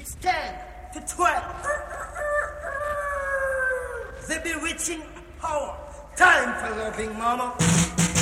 It's 10 to 12. The bewitching hour. Time for loving, mama.